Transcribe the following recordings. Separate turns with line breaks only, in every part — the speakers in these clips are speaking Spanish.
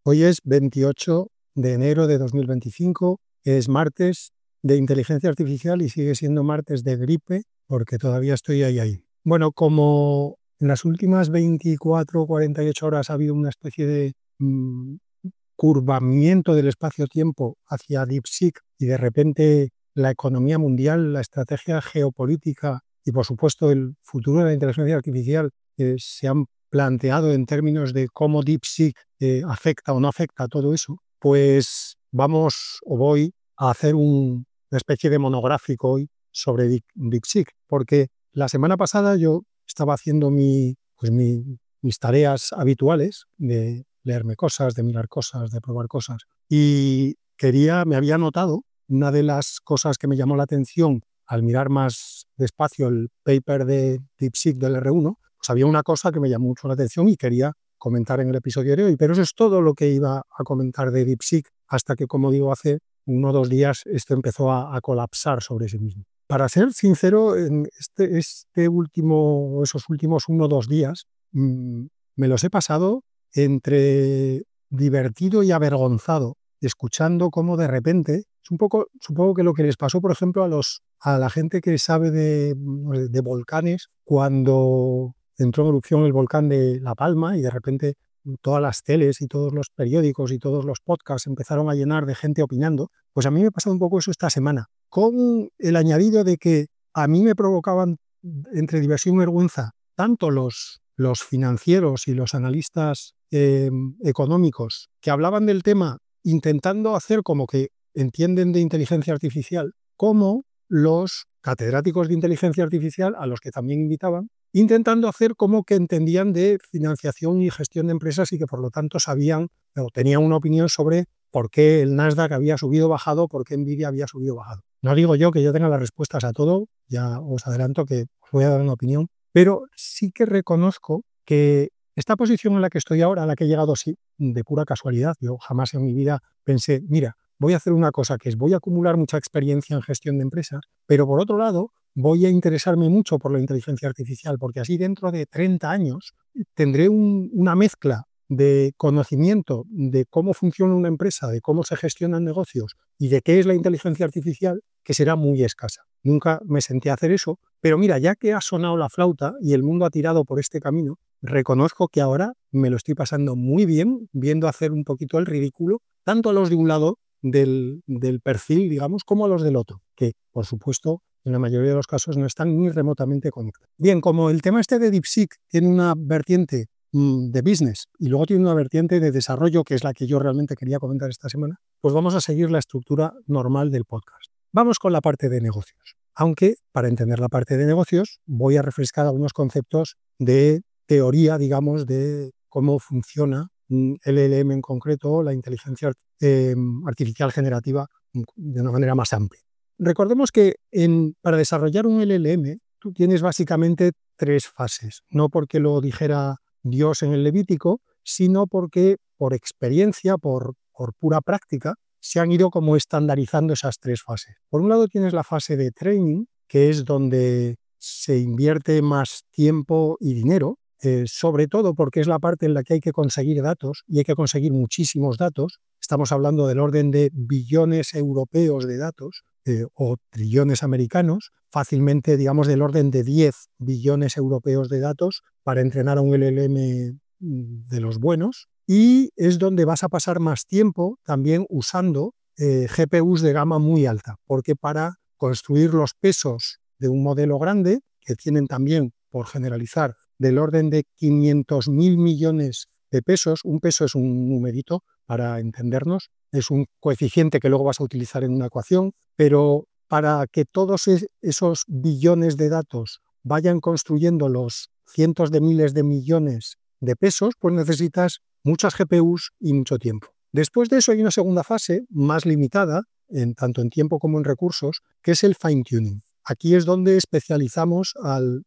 Hoy es 28 de enero de 2025, es martes de inteligencia artificial y sigue siendo martes de gripe porque todavía estoy ahí. Bueno, como en las últimas 24 o 48 horas ha habido una especie de curvamiento del espacio-tiempo hacia DeepSeek y de repente la economía mundial, la estrategia geopolítica y por supuesto el futuro de la inteligencia artificial se han planteado en términos de cómo DeepSeek afecta o no afecta a todo eso, pues voy a hacer una especie de monográfico hoy sobre DeepSeek, porque la semana pasada yo estaba haciendo mis tareas habituales de leerme cosas, de mirar cosas, de probar cosas, y me había notado una de las cosas que me llamó la atención al mirar más despacio el paper de DeepSeek del R1, pues había una cosa que me llamó mucho la atención y quería comentar en el episodio de hoy, pero eso es todo lo que iba a comentar de DeepSeek hasta que, como digo, hace 1 o 2 días esto empezó a colapsar sobre sí mismo. Para ser sincero, en esos últimos 1 o 2 días me los he pasado entre divertido y avergonzado, escuchando cómo de repente, supongo que lo que les pasó, por ejemplo, a la gente que sabe de volcanes, cuando entró en erupción el volcán de La Palma y de repente todas las teles y todos los periódicos y todos los podcasts empezaron a llenar de gente opinando, pues a mí me ha pasado un poco eso esta semana, con el añadido de que a mí me provocaban entre diversión y vergüenza tanto los financieros y los analistas económicos que hablaban del tema intentando hacer como que entienden de inteligencia artificial, como los catedráticos de inteligencia artificial, a los que también invitaban, intentando hacer como que entendían de financiación y gestión de empresas y que por lo tanto sabían o tenían una opinión sobre por qué el Nasdaq había subido o bajado, por qué Nvidia había subido o bajado. No digo yo que yo tenga las respuestas a todo, ya os adelanto que os voy a dar una opinión, pero sí que reconozco que esta posición en la que estoy ahora, a la que he llegado sí, de pura casualidad, yo jamás en mi vida pensé, mira, voy a hacer una cosa que es, voy a acumular mucha experiencia en gestión de empresas, pero por otro lado, voy a interesarme mucho por la inteligencia artificial, porque así dentro de 30 años tendré una mezcla de conocimiento de cómo funciona una empresa, de cómo se gestionan negocios y de qué es la inteligencia artificial, que será muy escasa. Nunca me senté a hacer eso, pero mira, ya que ha sonado la flauta y el mundo ha tirado por este camino, reconozco que ahora me lo estoy pasando muy bien viendo hacer un poquito el ridículo, tanto a los de un lado del perfil, digamos, como a los del otro, que por supuesto en la mayoría de los casos no están ni remotamente conectados. Bien, como el tema este de DeepSeek tiene una vertiente de business y luego tiene una vertiente de desarrollo, que es la que yo realmente quería comentar esta semana, pues vamos a seguir la estructura normal del podcast. Vamos con la parte de negocios. Aunque para entender la parte de negocios voy a refrescar algunos conceptos de teoría, digamos, de cómo funciona el LLM en concreto, la inteligencia artificial generativa de una manera más amplia. Recordemos que para desarrollar un LLM tú tienes básicamente 3 fases, no porque lo dijera Dios en el Levítico, sino porque por experiencia, por pura práctica, se han ido como estandarizando esas 3 fases. Por un lado tienes la fase de training, que es donde se invierte más tiempo y dinero, sobre todo porque es la parte en la que hay que conseguir datos y hay que conseguir muchísimos datos. Estamos hablando del orden de billones europeos de datos o trillones americanos, fácilmente digamos del orden de 10 billones europeos de datos para entrenar a un LLM de los buenos, y es donde vas a pasar más tiempo también usando GPUs de gama muy alta, porque para construir los pesos de un modelo grande, que tienen también, por generalizar, del orden de 500.000 millones de pesos, un peso es un numerito para entendernos, es un coeficiente que luego vas a utilizar en una ecuación, pero para que todos esos billones de datos vayan construyendo los cientos de miles de millones de pesos, pues necesitas muchas GPUs y mucho tiempo. Después de eso hay una segunda fase más limitada, tanto en tiempo como en recursos, que es el fine-tuning. Aquí es donde especializamos al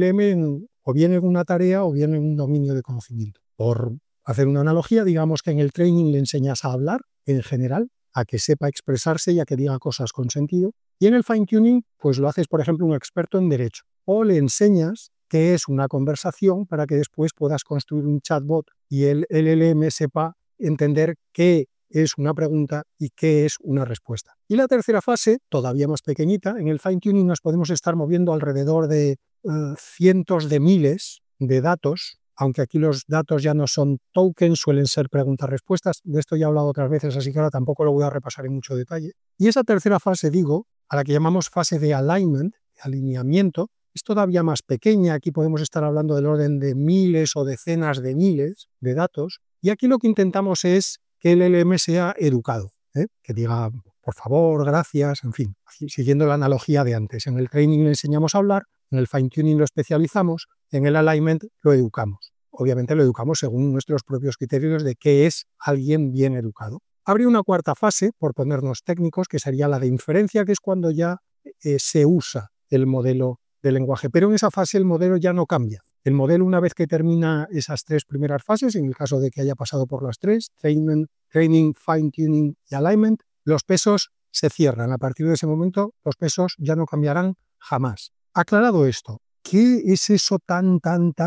LLM o bien en una tarea o bien en un dominio de conocimiento. Por hacer una analogía, digamos que en el training le enseñas a hablar en general, a que sepa expresarse y a que diga cosas con sentido. Y en el fine-tuning, pues lo haces, por ejemplo, un experto en derecho. O le enseñas qué es una conversación para que después puedas construir un chatbot y el LLM sepa entender qué es una pregunta y qué es una respuesta. Y la tercera fase, todavía más pequeñita, en el fine-tuning nos podemos estar moviendo alrededor de cientos de miles de datos, aunque aquí los datos ya no son tokens, suelen ser preguntas-respuestas. De esto ya he hablado otras veces, así que ahora tampoco lo voy a repasar en mucho detalle. Y esa tercera fase, digo, a la que llamamos fase de alignment, alineamiento, es todavía más pequeña. Aquí podemos estar hablando del orden de miles o decenas de miles de datos. Y aquí lo que intentamos es que el LLM sea educado, que diga por favor, gracias, en fin, siguiendo la analogía de antes. En el training le enseñamos a hablar, en el fine-tuning lo especializamos, en el alignment lo educamos. Obviamente lo educamos según nuestros propios criterios de qué es alguien bien educado. Habría una cuarta fase, por ponernos técnicos, que sería la de inferencia, que es cuando ya se usa el modelo de lenguaje. Pero en esa fase el modelo ya no cambia. El modelo, una vez que termina esas tres primeras fases, en el caso de que haya pasado por las tres, training, fine-tuning y alignment, los pesos se cierran. A partir de ese momento, los pesos ya no cambiarán jamás. Aclarado esto, ¿qué es eso tan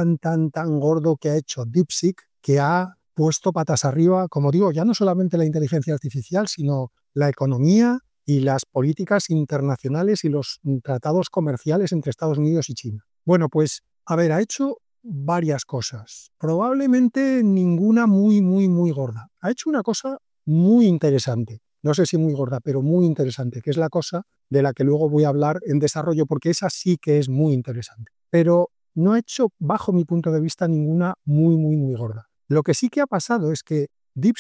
gordo que ha hecho DeepSeek, que ha puesto patas arriba, como digo, ya no solamente la inteligencia artificial, sino la economía y las políticas internacionales y los tratados comerciales entre Estados Unidos y China? Bueno, pues, a ver, ha hecho varias cosas. Probablemente ninguna muy gorda. Ha hecho una cosa muy interesante. No sé si muy gorda, pero muy interesante, que es la cosa de la que luego voy a hablar en desarrollo, porque esa sí que es muy interesante. Pero no ha hecho, bajo mi punto de vista, ninguna muy gorda. Lo que sí que ha pasado es que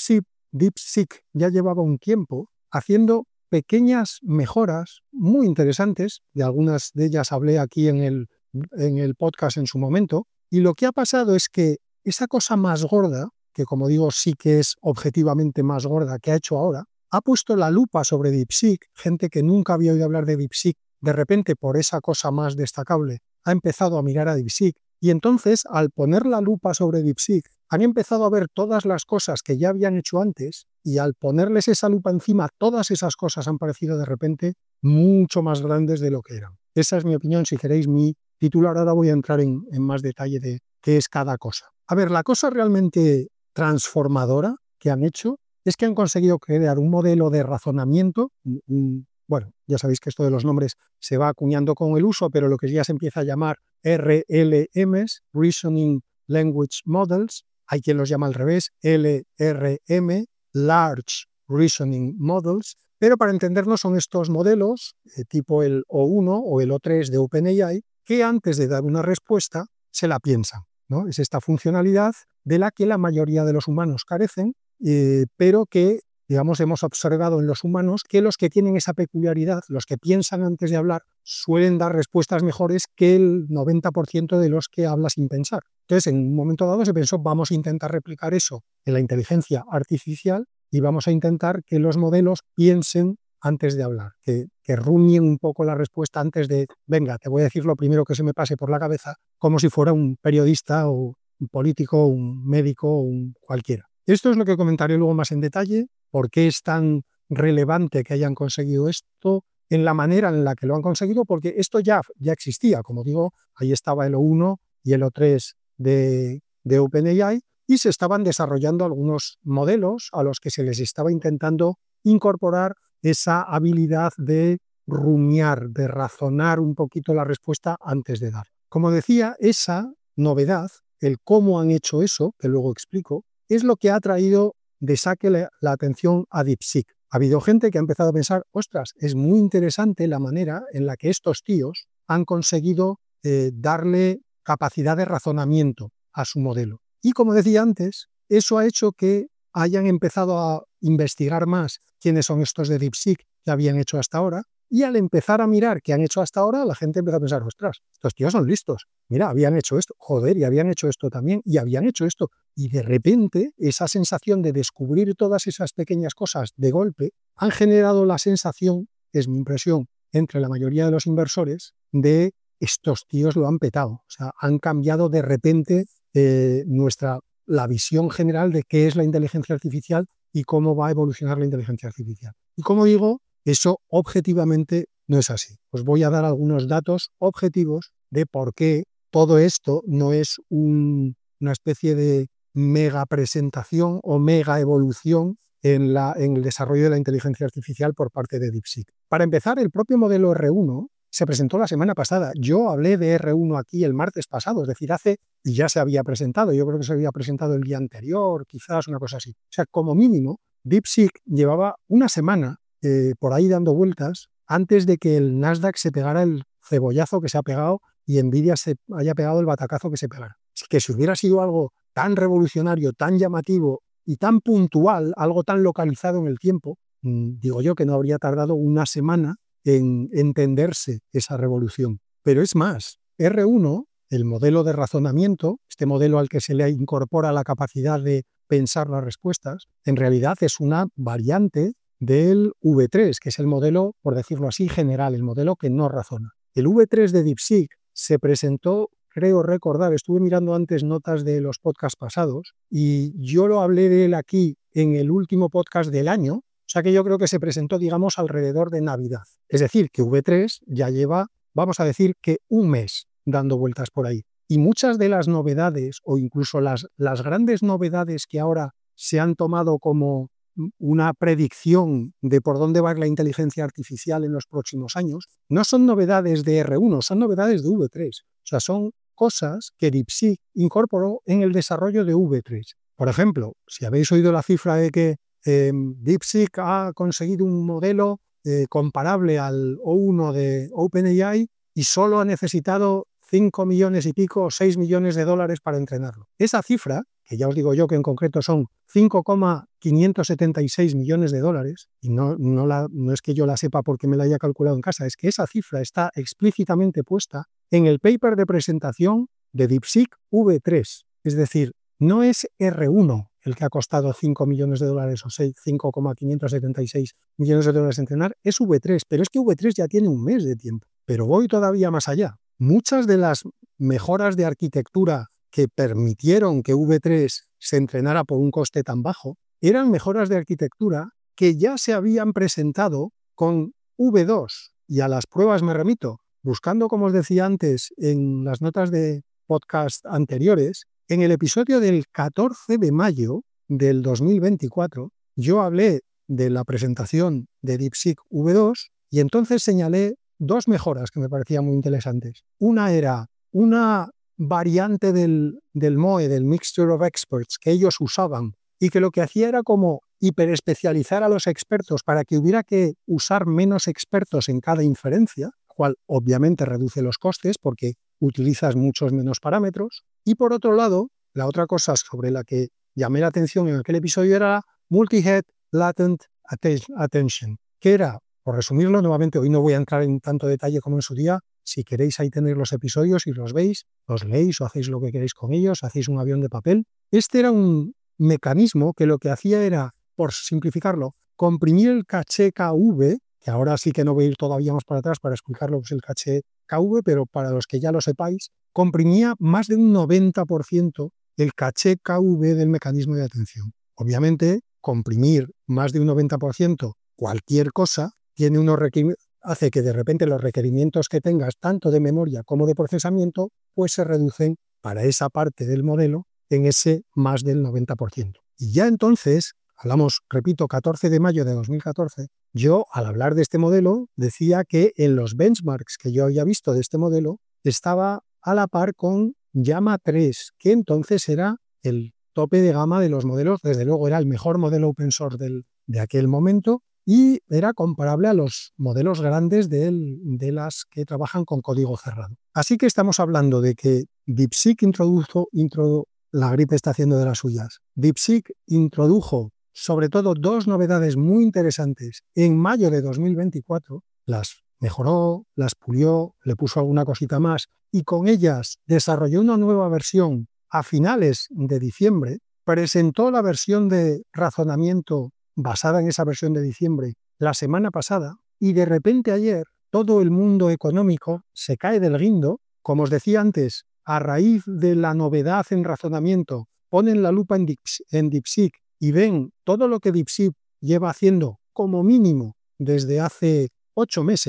DeepSeek ya llevaba un tiempo haciendo pequeñas mejoras muy interesantes, de algunas de ellas hablé aquí en el podcast en su momento, y lo que ha pasado es que esa cosa más gorda, que como digo sí que es objetivamente más gorda que ha hecho ahora, ha puesto la lupa sobre DeepSeek. Gente que nunca había oído hablar de DeepSeek, de repente por esa cosa más destacable, ha empezado a mirar a DeepSeek. Y entonces, al poner la lupa sobre DeepSeek, han empezado a ver todas las cosas que ya habían hecho antes, y al ponerles esa lupa encima, todas esas cosas han parecido de repente mucho más grandes de lo que eran. Esa es mi opinión, si queréis mi titular. Ahora voy a entrar en más detalle de qué es cada cosa. A ver, la cosa realmente transformadora que han hecho es que han conseguido crear un modelo de razonamiento. Bueno, ya sabéis que esto de los nombres se va acuñando con el uso, pero lo que ya se empieza a llamar RLMs, Reasoning Language Models, hay quien los llama al revés, LRM, Large Reasoning Models, pero para entendernos son estos modelos tipo el O1 o el O3 de OpenAI, que antes de dar una respuesta se la piensan, ¿no? Es esta funcionalidad de la que la mayoría de los humanos carecen, pero que, digamos, hemos observado en los humanos que los que tienen esa peculiaridad, los que piensan antes de hablar, suelen dar respuestas mejores que el 90% de los que habla sin pensar. Entonces, en un momento dado se pensó, vamos a intentar replicar eso en la inteligencia artificial y vamos a intentar que los modelos piensen antes de hablar, que rumien un poco la respuesta antes de, venga, te voy a decir lo primero que se me pase por la cabeza, como si fuera un periodista o un político, un médico o un cualquiera. Esto es lo que comentaré luego más en detalle, por qué es tan relevante que hayan conseguido esto, en la manera en la que lo han conseguido, porque esto ya existía. Como digo, ahí estaba el O1 y el O3 de OpenAI, y se estaban desarrollando algunos modelos a los que se les estaba intentando incorporar esa habilidad de rumiar, de razonar un poquito la respuesta antes de dar. Como decía, esa novedad, el cómo han hecho eso, que luego explico, es lo que ha traído de saque la atención a DeepSeek. Ha habido gente que ha empezado a pensar, ostras, es muy interesante la manera en la que estos tíos han conseguido darle capacidad de razonamiento a su modelo. Y como decía antes, eso ha hecho que hayan empezado a investigar más quiénes son estos de DeepSeek que habían hecho hasta ahora, y al empezar a mirar qué han hecho hasta ahora, la gente empieza a pensar, ostras, estos tíos son listos, mira, habían hecho esto, joder, y habían hecho esto también, y habían hecho esto. Y de repente, esa sensación de descubrir todas esas pequeñas cosas de golpe han generado la sensación, es mi impresión, entre la mayoría de los inversores, de estos tíos lo han petado. O sea, han cambiado de repente la visión general de qué es la inteligencia artificial y cómo va a evolucionar la inteligencia artificial. Y como digo, eso objetivamente no es así. Os voy a dar algunos datos objetivos de por qué todo esto no es una especie de mega presentación o mega evolución en el desarrollo de la inteligencia artificial por parte de DeepSeek. Para empezar, el propio modelo R1 se presentó la semana pasada. Yo hablé de R1 aquí el martes pasado, es decir, y ya se había presentado. Yo creo que se había presentado el día anterior, quizás una cosa así. O sea, como mínimo, DeepSeek llevaba una semana por ahí dando vueltas antes de que el Nasdaq se pegara el cebollazo que se ha pegado y Nvidia se haya pegado el batacazo que se pegara. Así que si hubiera sido algo tan revolucionario, tan llamativo y tan puntual, algo tan localizado en el tiempo, digo yo que no habría tardado una semana en entenderse esa revolución. Pero es más, R1, el modelo de razonamiento, este modelo al que se le incorpora la capacidad de pensar las respuestas, en realidad es una variante del V3, que es el modelo, por decirlo así, general, el modelo que no razona. El V3 de DeepSeek se presentó, creo recordar, estuve mirando antes notas de los podcasts pasados y yo lo hablé de él aquí en el último podcast del año, o sea que yo creo que se presentó, digamos, alrededor de Navidad. Es decir, que V3 ya lleva, vamos a decir, que un mes dando vueltas por ahí. Y muchas de las novedades, o incluso las grandes novedades que ahora se han tomado como una predicción de por dónde va a ir la inteligencia artificial en los próximos años, no son novedades de R1, son novedades de V3. O sea, son cosas que DeepSeek incorporó en el desarrollo de V3. Por ejemplo, si habéis oído la cifra de que DeepSeek ha conseguido un modelo comparable al O1 de OpenAI y solo ha necesitado 5 millones y pico, 6 millones de dólares para entrenarlo. Esa cifra, que ya os digo yo que en concreto son 5,576 millones de dólares, y no es que yo la sepa porque me la haya calculado en casa, es que esa cifra está explícitamente puesta en el paper de presentación de DeepSeek V3. Es decir, no es R1 el que ha costado 5 millones de dólares o 5,576 millones de dólares entrenar, es V3, pero es que V3 ya tiene un mes de tiempo. Pero voy todavía más allá. Muchas de las mejoras de arquitectura que permitieron que V3 se entrenara por un coste tan bajo eran mejoras de arquitectura que ya se habían presentado con V2. Y a las pruebas me remito, buscando, como os decía antes, en las notas de podcast anteriores, en el episodio del 14 de mayo del 2024, yo hablé de la presentación de DeepSeek V2 y entonces señalé dos mejoras que me parecían muy interesantes. Una era una variante del MOE, del Mixture of Experts, que ellos usaban y que lo que hacía era como hiperespecializar a los expertos para que hubiera que usar menos expertos en cada inferencia, cual obviamente reduce los costes porque utilizas muchos menos parámetros. Y por otro lado, la otra cosa sobre la que llamé la atención en aquel episodio era Multi-Head Latent Attention, que era, por resumirlo nuevamente, hoy no voy a entrar en tanto detalle como en su día. Si queréis ahí tener los episodios y los veis, los leéis o hacéis lo que queréis con ellos, hacéis un avión de papel. Este era un mecanismo que lo que hacía era, por simplificarlo, comprimir el caché KV, que ahora sí que no voy a ir todavía más para atrás para explicar lo que es el caché KV, pero para los que ya lo sepáis, comprimía más de un 90% el caché KV del mecanismo de atención. Obviamente, comprimir más de un 90% cualquier cosa tiene unos requerimientos, hace que de repente los requerimientos que tengas, tanto de memoria como de procesamiento, pues se reducen para esa parte del modelo en ese más del 90%. Y ya entonces, hablamos, repito, 14 de mayo de 2014, yo al hablar de este modelo decía que en los benchmarks que yo había visto de este modelo estaba a la par con Llama 3, que entonces era el tope de gama de los modelos, desde luego era el mejor modelo open source de aquel momento y era comparable a los modelos grandes de las que trabajan con código cerrado. Así que estamos hablando de que DeepSeek la gripe está haciendo de las suyas. DeepSeek introdujo sobre todo dos novedades muy interesantes en mayo de 2024, las mejoró, las pulió, le puso alguna cosita más y con ellas desarrolló una nueva versión a finales de diciembre, presentó la versión de razonamiento basada en esa versión de diciembre la semana pasada y de repente ayer todo el mundo económico se cae del guindo. Como os decía antes, a raíz de la novedad en razonamiento, ponen la lupa en DeepSeek y ven todo lo que DeepSeek lleva haciendo como mínimo desde hace 8 meses,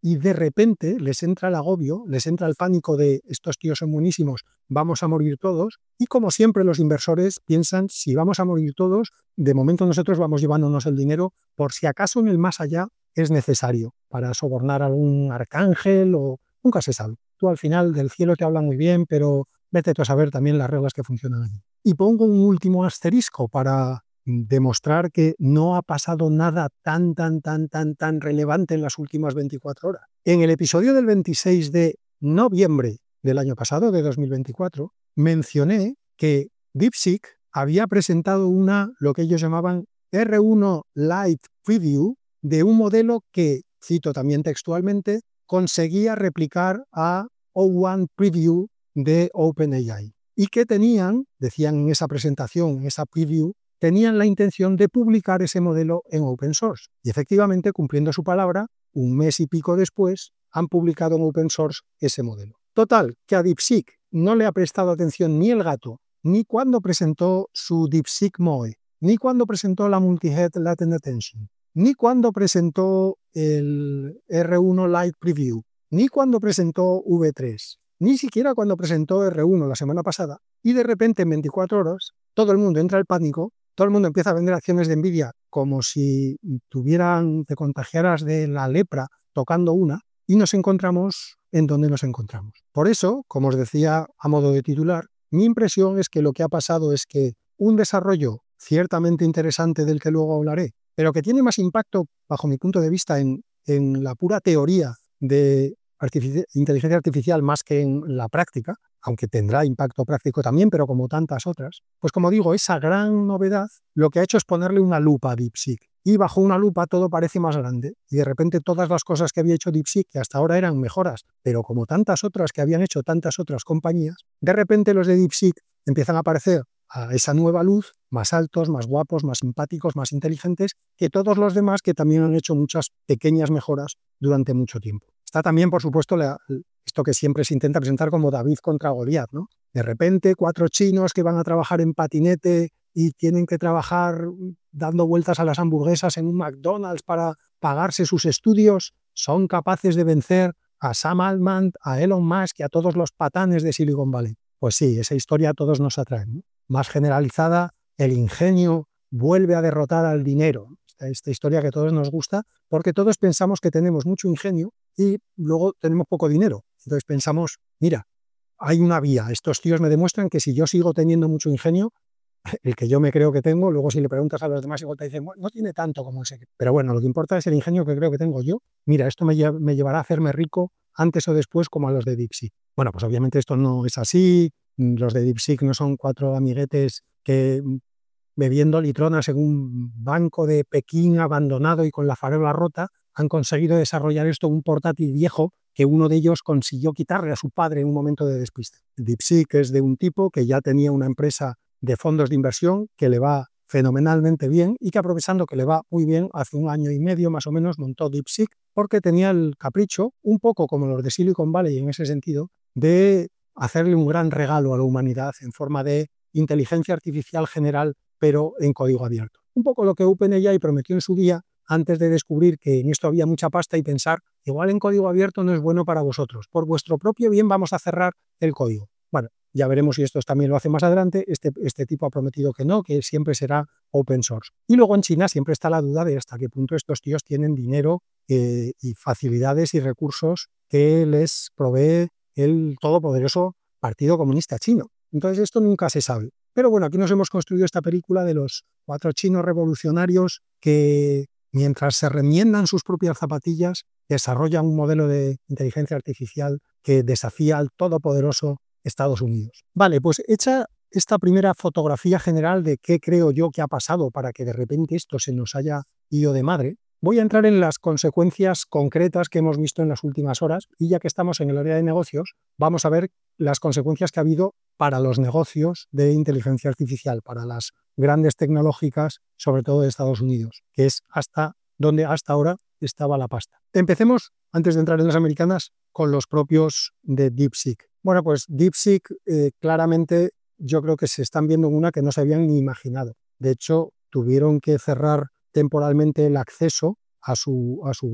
y de repente les entra el agobio, les entra el pánico de estos tíos son buenísimos, vamos a morir todos, y como siempre los inversores piensan, si vamos a morir todos, de momento nosotros vamos llevándonos el dinero por si acaso en el más allá es necesario para sobornar a algún arcángel o nunca se sabe. Tú al final del cielo te hablan muy bien, pero vete tú a saber también las reglas que funcionan allí. Y pongo un último asterisco para demostrar que no ha pasado nada tan relevante en las últimas 24 horas. En el episodio del 26 de noviembre del año pasado, de 2024, mencioné que DeepSeek había presentado lo que ellos llamaban R1 Lite Preview de un modelo que, cito también textualmente, conseguía replicar a O1 Preview de OpenAI y que decían en esa presentación, en esa preview, tenían la intención de publicar ese modelo en open source. Y efectivamente, cumpliendo su palabra, un mes y pico después, han publicado en open source ese modelo. Total, que a DeepSeek no le ha prestado atención ni el gato, ni cuando presentó su DeepSeek MOE, ni cuando presentó la Multi-Head Latent Attention, ni cuando presentó el R1 Lite Preview, ni cuando presentó V3, ni siquiera cuando presentó R1 la semana pasada, y de repente en 24 horas todo el mundo entra en pánico, todo el mundo empieza a vender acciones de Nvidia como si te contagiaras de la lepra tocando una, y nos encontramos en donde nos encontramos. Por eso, como os decía a modo de titular, mi impresión es que lo que ha pasado es que un desarrollo ciertamente interesante del que luego hablaré, pero que tiene más impacto, bajo mi punto de vista, en la pura teoría de inteligencia artificial más que en la práctica, aunque tendrá impacto práctico también, pero como tantas otras, pues como digo, esa gran novedad lo que ha hecho es ponerle una lupa a DeepSeek. Y bajo una lupa todo parece más grande. Y de repente todas las cosas que había hecho DeepSeek, que hasta ahora eran mejoras, pero como tantas otras que habían hecho tantas otras compañías, de repente los de DeepSeek empiezan a aparecer a esa nueva luz, más altos, más guapos, más simpáticos, más inteligentes que todos los demás que también han hecho muchas pequeñas mejoras durante mucho tiempo. Está también, por supuesto, esto que siempre se intenta presentar como David contra Goliat, ¿no? De repente, 4 chinos que van a trabajar en patinete y tienen que trabajar dando vueltas a las hamburguesas en un McDonald's para pagarse sus estudios, son capaces de vencer a Sam Altman, a Elon Musk y a todos los patanes de Silicon Valley. Pues sí, esa historia a todos nos atrae, ¿no? Más generalizada, el ingenio vuelve a derrotar al dinero. Esta historia que a todos nos gusta, porque todos pensamos que tenemos mucho ingenio y luego tenemos poco dinero. Entonces pensamos, mira, hay una vía. Estos tíos me demuestran que si yo sigo teniendo mucho ingenio, el que yo me creo que tengo, luego si le preguntas a los demás igual te dicen, bueno, no tiene tanto como ese. Pero bueno, lo que importa es el ingenio que creo que tengo yo. Mira, esto me llevará a hacerme rico antes o después como a los de DeepSeek. Bueno, pues obviamente esto no es así. Los de DeepSeek no son 4 amiguetes que bebiendo litronas en un banco de Pekín abandonado y con la farola rota, han conseguido desarrollar esto un portátil viejo que uno de ellos consiguió quitarle a su padre en un momento de despiste. DeepSeek es de un tipo que ya tenía una empresa de fondos de inversión que le va fenomenalmente bien y que aprovechando que le va muy bien, hace 1 año y medio más o menos montó DeepSeek porque tenía el capricho, un poco como los de Silicon Valley en ese sentido, de hacerle un gran regalo a la humanidad en forma de inteligencia artificial general pero en código abierto. Un poco lo que OpenAI prometió en su día antes de descubrir que en esto había mucha pasta y pensar, igual en código abierto no es bueno para vosotros, por vuestro propio bien vamos a cerrar el código. Bueno, ya veremos si esto también lo hace más adelante. Este tipo ha prometido que no, que siempre será open source. Y luego en China siempre está la duda de hasta qué punto estos tíos tienen dinero y facilidades y recursos que les provee el todopoderoso Partido Comunista Chino. Entonces esto nunca se sabe. Pero bueno, aquí nos hemos construido esta película de los 4 chinos revolucionarios que, mientras se remiendan sus propias zapatillas, desarrollan un modelo de inteligencia artificial que desafía al todopoderoso Estados Unidos. Vale, pues hecha esta primera fotografía general de qué creo yo que ha pasado para que de repente esto se nos haya ido de madre, voy a entrar en las consecuencias concretas que hemos visto en las últimas horas y ya que estamos en el área de negocios, vamos a ver las consecuencias que ha habido para los negocios de inteligencia artificial, para las grandes tecnológicas, sobre todo de Estados Unidos, que es hasta donde hasta ahora estaba la pasta. Empecemos, antes de entrar en las americanas, con los propios de DeepSeek. Bueno, pues DeepSeek claramente yo creo que se están viendo en una que no se habían ni imaginado. De hecho, tuvieron que cerrar temporalmente el acceso a su web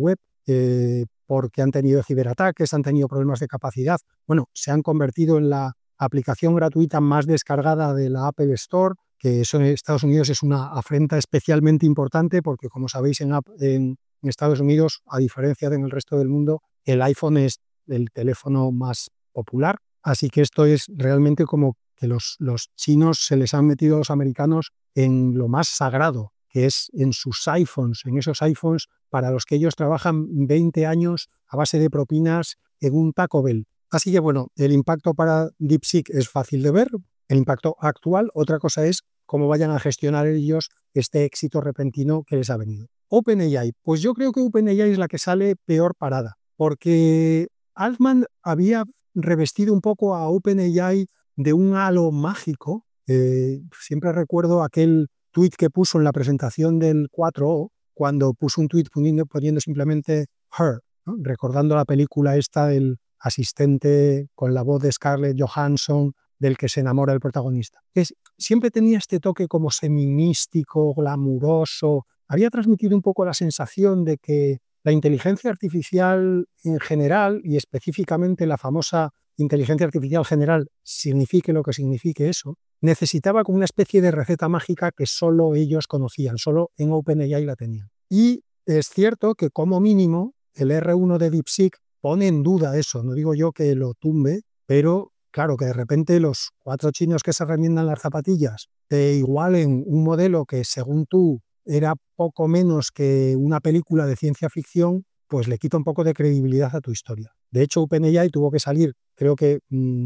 porque han tenido ciberataques, han tenido problemas de capacidad. Bueno, se han convertido en la aplicación gratuita más descargada de la Apple Store, que eso en Estados Unidos es una afrenta especialmente importante porque, como sabéis, en Estados Unidos, a diferencia de en el resto del mundo, el iPhone es el teléfono más popular. Así que esto es realmente como que los chinos se les han metido a los americanos en lo más sagrado, que es en sus iPhones, en esos iPhones para los que ellos trabajan 20 años a base de propinas en un Taco Bell. Así que bueno, el impacto para DeepSeek es fácil de ver, el impacto actual. Otra cosa es cómo vayan a gestionar ellos este éxito repentino que les ha venido. OpenAI, pues yo creo que OpenAI es la que sale peor parada, porque Altman había revestido un poco a OpenAI de un halo mágico. Siempre recuerdo aquel tuit que puso en la presentación del 4O, cuando puso un tuit poniendo simplemente Her, ¿no? Recordando la película esta del asistente con la voz de Scarlett Johansson, del que se enamora el protagonista. Siempre tenía este toque como semimístico, glamuroso. Había transmitido un poco la sensación de que la inteligencia artificial en general, y específicamente la famosa inteligencia artificial general, signifique lo que signifique eso, necesitaba como una especie de receta mágica que solo ellos conocían, solo en OpenAI la tenían. Y es cierto que como mínimo el R1 de DeepSeek pone en duda eso. No digo yo que lo tumbe, pero claro, que de repente los 4 chinos que se remiendan las zapatillas te igualen un modelo que según tú era poco menos que una película de ciencia ficción, pues le quita un poco de credibilidad a tu historia. De hecho, OpenAI tuvo que salir, creo que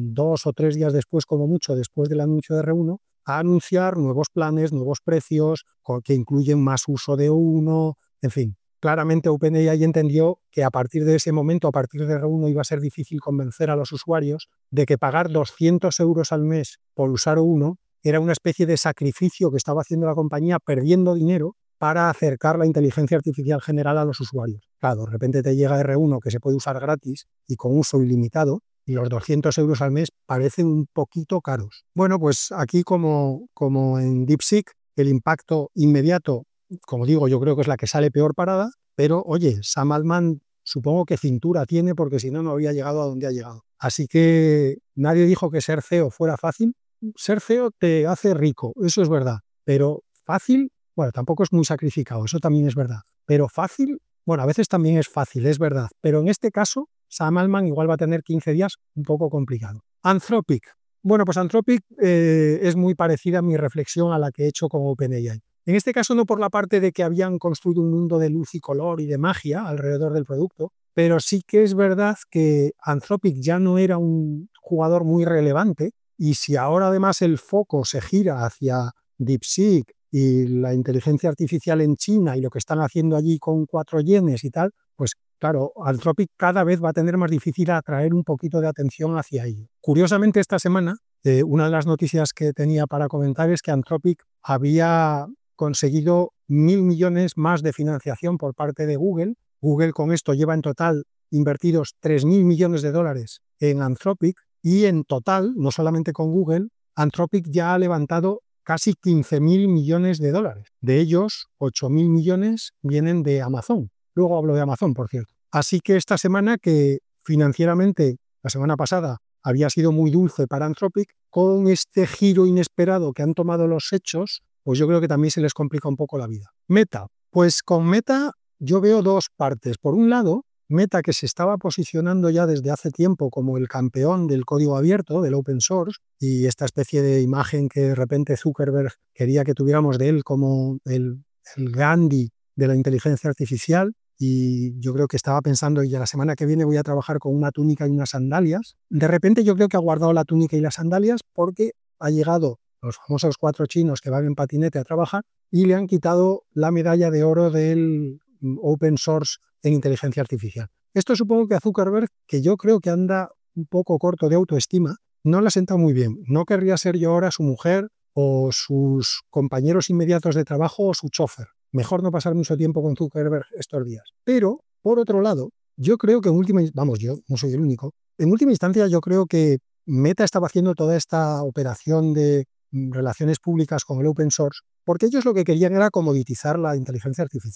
2 o 3 días después, como mucho, después del anuncio de R1, a anunciar nuevos planes, nuevos precios, que incluyen más uso de uno, en fin. Claramente OpenAI entendió que a partir de ese momento, a partir de R1, iba a ser difícil convencer a los usuarios de que pagar 200 euros al mes por usar uno era una especie de sacrificio que estaba haciendo la compañía perdiendo dinero para acercar la inteligencia artificial general a los usuarios. Claro, de repente te llega R1 que se puede usar gratis y con uso ilimitado, y los 200 euros al mes parecen un poquito caros. Bueno, pues aquí como en DeepSeek, el impacto inmediato, como digo, yo creo que es la que sale peor parada, pero oye, Sam Altman supongo que cintura tiene porque si no, no había llegado a donde ha llegado. Así que nadie dijo que ser CEO fuera fácil. Ser CEO te hace rico, eso es verdad, pero fácil, bueno, tampoco es muy sacrificado, eso también es verdad, pero fácil, bueno, a veces también es fácil, es verdad, pero en este caso Sam Altman igual va a tener 15 días un poco complicado. Anthropic. Bueno, pues Anthropic es muy parecida a mi reflexión a la que he hecho con OpenAI. En este caso no por la parte de que habían construido un mundo de luz y color y de magia alrededor del producto, pero sí que es verdad que Anthropic ya no era un jugador muy relevante, y si ahora además el foco se gira hacia DeepSeek y la inteligencia artificial en China y lo que están haciendo allí con 4 yenes y tal, pues claro, Anthropic cada vez va a tener más difícil atraer un poquito de atención hacia ello. Curiosamente, esta semana, una de las noticias que tenía para comentar es que Anthropic había conseguido 1.000 millones más de financiación por parte de Google. Google con esto lleva en total invertidos 3.000 millones de dólares en Anthropic, y en total, no solamente con Google, Anthropic ya ha levantado casi 15.000 millones de dólares. De ellos, 8.000 millones vienen de Amazon. Luego hablo de Amazon, por cierto. Así que esta semana, que financieramente, la semana pasada, había sido muy dulce para Anthropic, con este giro inesperado que han tomado los hechos, pues yo creo que también se les complica un poco la vida. Meta. Pues con Meta yo veo 2 partes. Por un lado, Meta, que se estaba posicionando ya desde hace tiempo como el campeón del código abierto, del open source, y esta especie de imagen que de repente Zuckerberg quería que tuviéramos de él como el Gandhi de la inteligencia artificial, y yo creo que estaba pensando, y ya la semana que viene voy a trabajar con una túnica y unas sandalias. De repente yo creo que ha guardado la túnica y las sandalias porque ha llegado los famosos 4 chinos que van en patinete a trabajar y le han quitado la medalla de oro del open source en inteligencia artificial. Esto supongo que a Zuckerberg, que yo creo que anda un poco corto de autoestima, no le ha sentado muy bien. No querría ser yo ahora su mujer o sus compañeros inmediatos de trabajo o su chofer. Mejor no pasar mucho tiempo con Zuckerberg estos días. Pero, por otro lado, yo creo que en última instancia, vamos, yo no soy el único, en última instancia yo creo que Meta estaba haciendo toda esta operación de relaciones públicas con el open source porque ellos lo que querían era comoditizar la inteligencia artificial.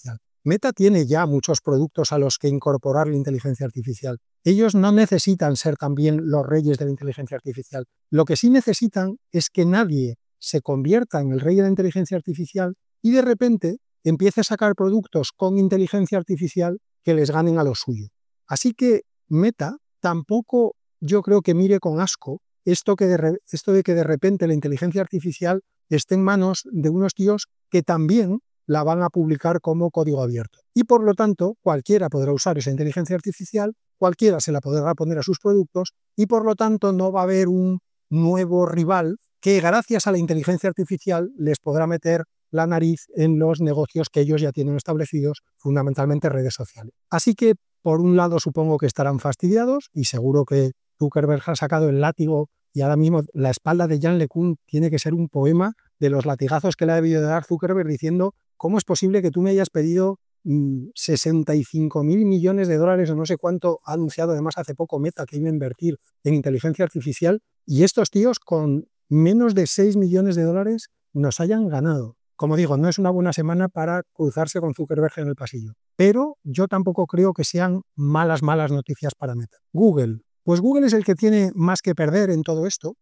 Meta tiene ya muchos productos a los que incorporar la inteligencia artificial. Ellos no necesitan ser también los reyes de la inteligencia artificial. Lo que sí necesitan es que nadie se convierta en el rey de la inteligencia artificial y de repente empiece a sacar productos con inteligencia artificial que les ganen a lo suyo. Así que Meta tampoco yo creo que mire con asco esto de que de repente la inteligencia artificial esté en manos de unos tíos que también la van a publicar como código abierto. Y por lo tanto, cualquiera podrá usar esa inteligencia artificial, cualquiera se la podrá poner a sus productos y por lo tanto no va a haber un nuevo rival que gracias a la inteligencia artificial les podrá meter la nariz en los negocios que ellos ya tienen establecidos, fundamentalmente redes sociales. Así que, por un lado, supongo que estarán fastidiados y seguro que Zuckerberg ha sacado el látigo y ahora mismo la espalda de Jan LeCun tiene que ser un poema de los latigazos que le ha debido dar Zuckerberg diciendo ¿cómo es posible que tú me hayas pedido 65.000 millones de dólares o no sé cuánto ha anunciado además hace poco Meta que iba a invertir en inteligencia artificial y estos tíos con menos de 6 millones de dólares nos hayan ganado? Como digo, no es una buena semana para cruzarse con Zuckerberg en el pasillo, pero yo tampoco creo que sean malas noticias para Meta. Google. Pues Google es el que tiene más que perder en todo esto,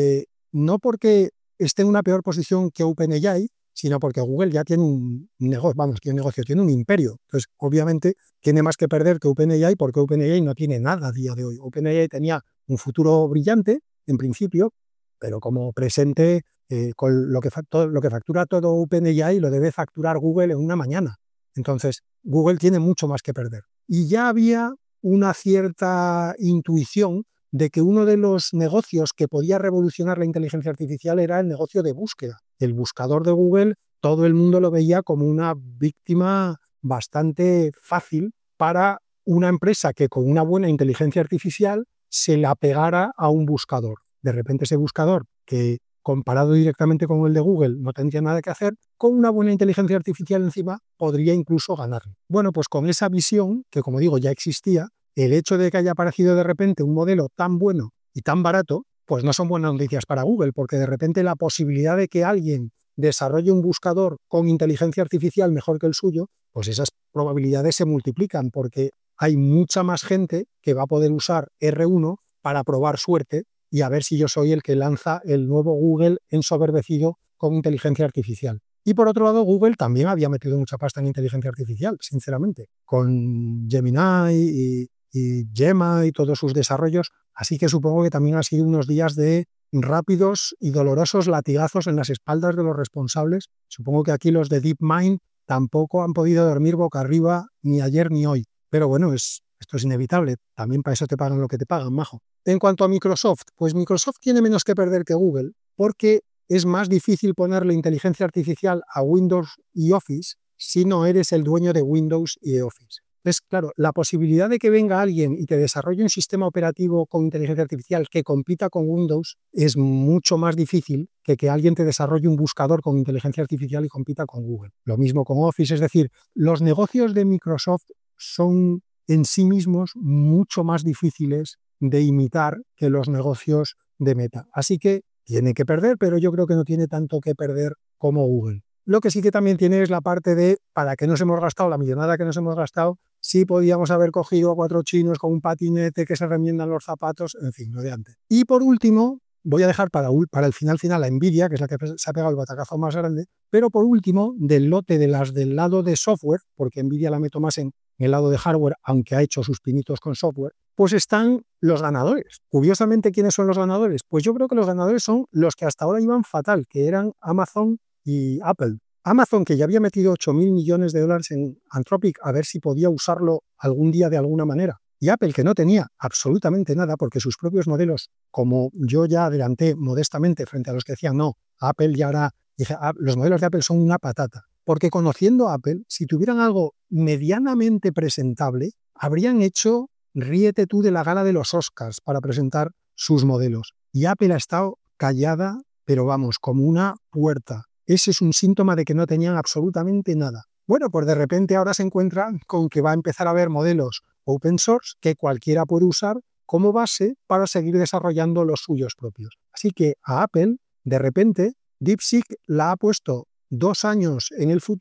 no porque esté en una peor posición que OpenAI, sino porque Google ya tiene un negocio, tiene un imperio. Entonces, obviamente, tiene más que perder que OpenAI porque OpenAI no tiene nada a día de hoy. OpenAI tenía un futuro brillante, en principio, pero como presente, con lo que factura todo OpenAI lo debe facturar Google en una mañana. Entonces, Google tiene mucho más que perder. Y ya había una cierta intuición de que uno de los negocios que podía revolucionar la inteligencia artificial era el negocio de búsqueda. El buscador de Google, todo el mundo lo veía como una víctima bastante fácil para una empresa que con una buena inteligencia artificial se la pegara a un buscador. De repente ese buscador, que comparado directamente con el de Google no tendría nada que hacer, con una buena inteligencia artificial encima podría incluso ganarle. Bueno, pues con esa visión, que como digo ya existía, el hecho de que haya aparecido de repente un modelo tan bueno y tan barato, pues no son buenas noticias para Google, porque de repente la posibilidad de que alguien desarrolle un buscador con inteligencia artificial mejor que el suyo, pues esas probabilidades se multiplican, porque hay mucha más gente que va a poder usar R1 para probar suerte y a ver si yo soy el que lanza el nuevo Google ensoberbecido con inteligencia artificial. Y por otro lado, Google también había metido mucha pasta en inteligencia artificial, sinceramente, con Gemini y Gemma y todos sus desarrollos, así que supongo que también ha sido unos días de rápidos y dolorosos latigazos en las espaldas de los responsables. Supongo que aquí los de DeepMind tampoco han podido dormir boca arriba ni ayer ni hoy, pero bueno, esto es inevitable, también para eso te pagan lo que te pagan, majo. En cuanto a Microsoft, pues Microsoft tiene menos que perder que Google, porque es más difícil ponerle inteligencia artificial a Windows y Office si no eres el dueño de Windows y de Office. Entonces, claro, la posibilidad de que venga alguien y te desarrolle un sistema operativo con inteligencia artificial que compita con Windows es mucho más difícil que alguien te desarrolle un buscador con inteligencia artificial y compita con Google. Lo mismo con Office, es decir, los negocios de Microsoft son en sí mismos mucho más difíciles de imitar que los negocios de Meta. Así que tiene que perder, pero yo creo que no tiene tanto que perder como Google. Lo que sí que también tiene es la parte de para qué nos hemos gastado la millonada que nos hemos gastado si podíamos haber cogido a 4 chinos con un patinete que se remiendan los zapatos, en fin, lo de antes. Y por último, voy a dejar para el final a Nvidia, que es la que se ha pegado el batacazo más grande, pero por último, del lote de las del lado de software, porque Nvidia la meto más en el lado de hardware, aunque ha hecho sus pinitos con software, pues están los ganadores. Curiosamente, ¿quiénes son los ganadores? Pues yo creo que los ganadores son los que hasta ahora iban fatal, que eran Amazon y Apple. Amazon, que ya había metido 8.000 millones de dólares en Anthropic a ver si podía usarlo algún día de alguna manera. Y Apple, que no tenía absolutamente nada, porque sus propios modelos, como yo ya adelanté modestamente frente a los que decían no, Apple ya ahora, dije, los modelos de Apple son una patata. Porque conociendo a Apple, si tuvieran algo medianamente presentable, habrían hecho ríete tú de la gala de los Oscars para presentar sus modelos. Y Apple ha estado callada, pero vamos, como una puerta. Ese es un síntoma de que no tenían absolutamente nada. Bueno, pues de repente ahora se encuentran con que va a empezar a haber modelos open source que cualquiera puede usar como base para seguir desarrollando los suyos propios. Así que a Apple, de repente, DeepSeek la ha puesto 2 años en el futuro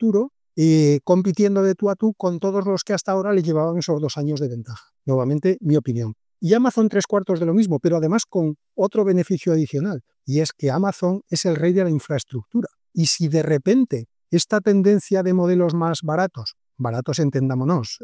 compitiendo de tú a tú con todos los que hasta ahora le llevaban esos 2 años de ventaja. Nuevamente, mi opinión. Y Amazon 3/4 de lo mismo, pero además con otro beneficio adicional, y es que Amazon es el rey de la infraestructura. Y si de repente esta tendencia de modelos más baratos, baratos entendámonos,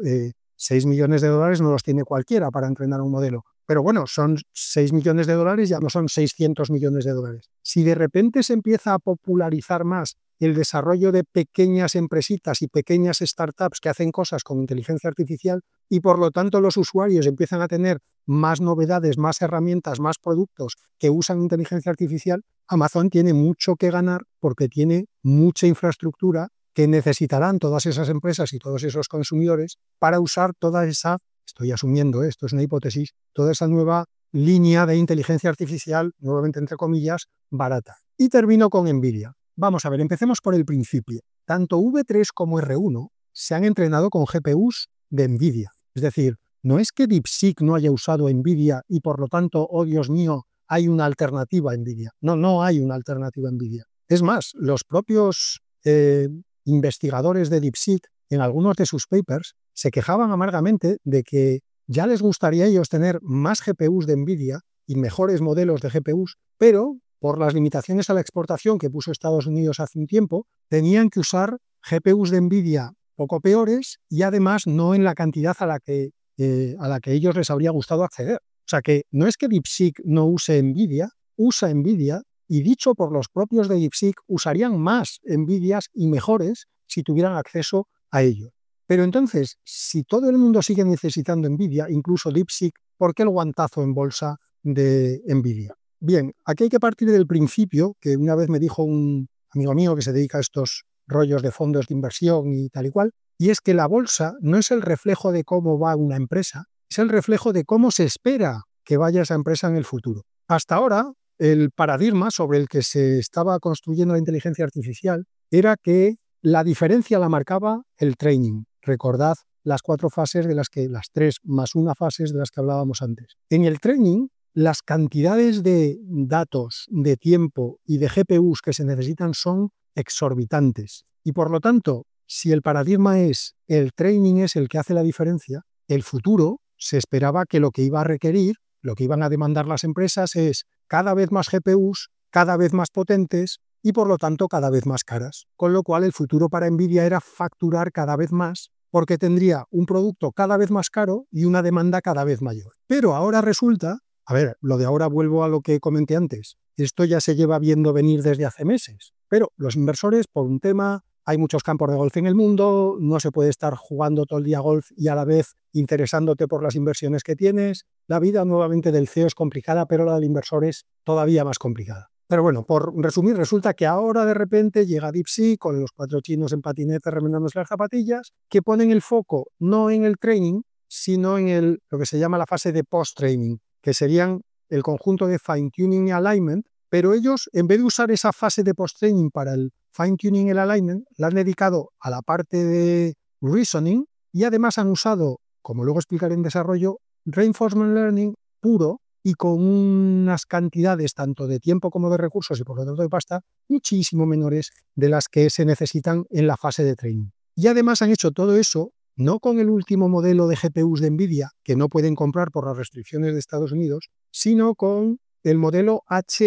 6 millones de dólares no los tiene cualquiera para entrenar un modelo, pero bueno, son 6 millones de dólares, ya no son 600 millones de dólares. Si de repente se empieza a popularizar más el desarrollo de pequeñas empresitas y pequeñas startups que hacen cosas con inteligencia artificial y por lo tanto los usuarios empiezan a tener más novedades, más herramientas, más productos que usan inteligencia artificial, Amazon tiene mucho que ganar porque tiene mucha infraestructura que necesitarán todas esas empresas y todos esos consumidores para usar toda esa, estoy asumiendo, esto es una hipótesis, toda esa nueva línea de inteligencia artificial, nuevamente entre comillas, barata. Y termino con NVIDIA. Vamos a ver, empecemos por el principio. Tanto V3 como R1 se han entrenado con GPUs de NVIDIA. Es decir, no es que DeepSeek no haya usado NVIDIA y por lo tanto, oh Dios mío, hay una alternativa a NVIDIA. No, no hay una alternativa a NVIDIA. Es más, los propios investigadores de DeepSeek, en algunos de sus papers, se quejaban amargamente de que ya les gustaría a ellos tener más GPUs de NVIDIA y mejores modelos de GPUs, pero por las limitaciones a la exportación que puso Estados Unidos hace un tiempo, tenían que usar GPUs de NVIDIA poco peores y además no en la cantidad a la que ellos les habría gustado acceder. O sea que no es que DeepSeek no use NVIDIA, usa NVIDIA y dicho por los propios de DeepSeek, usarían más NVIDIAs y mejores si tuvieran acceso a ello. Pero entonces, si todo el mundo sigue necesitando NVIDIA, incluso DeepSeek, ¿por qué el guantazo en bolsa de NVIDIA? Bien, aquí hay que partir del principio, que una vez me dijo un amigo mío que se dedica a estos rollos de fondos de inversión y tal y cual, y es que la bolsa no es el reflejo de cómo va una empresa, es el reflejo de cómo se espera que vaya esa empresa en el futuro. Hasta ahora, el paradigma sobre el que se estaba construyendo la inteligencia artificial era que la diferencia la marcaba el training. Recordad las 4 fases de las que, las 3 más 1 fases de las que hablábamos antes. En el training, las cantidades de datos, de tiempo y de GPUs que se necesitan son exorbitantes. Y por lo tanto, si el paradigma es el training es el que hace la diferencia, el futuro se esperaba que lo que iba a requerir, lo que iban a demandar las empresas es cada vez más GPUs, cada vez más potentes y por lo tanto cada vez más caras. Con lo cual el futuro para NVIDIA era facturar cada vez más porque tendría un producto cada vez más caro y una demanda cada vez mayor. Pero ahora resulta, a ver, lo de ahora vuelvo a lo que comenté antes, esto ya se lleva viendo venir desde hace meses, pero los inversores por un tema, hay muchos campos de golf en el mundo, no se puede estar jugando todo el día golf y a la vez interesándote por las inversiones que tienes. La vida nuevamente del CEO es complicada, pero la del inversor es todavía más complicada. Pero bueno, por resumir, resulta que ahora de repente llega DeepSeek con los 4 chinos en patinete remendándose las zapatillas, que ponen el foco no en el training, sino en lo que se llama la fase de post-training, que serían el conjunto de fine-tuning y alignment, pero ellos, en vez de usar esa fase de post-training para el fine-tuning y el alignment, la han dedicado a la parte de reasoning y además han usado, como luego explicaré en desarrollo, reinforcement learning puro y con unas cantidades tanto de tiempo como de recursos y por lo tanto de pasta muchísimo menores de las que se necesitan en la fase de training. Y además han hecho todo eso no con el último modelo de GPUs de NVIDIA que no pueden comprar por las restricciones de Estados Unidos, sino con el modelo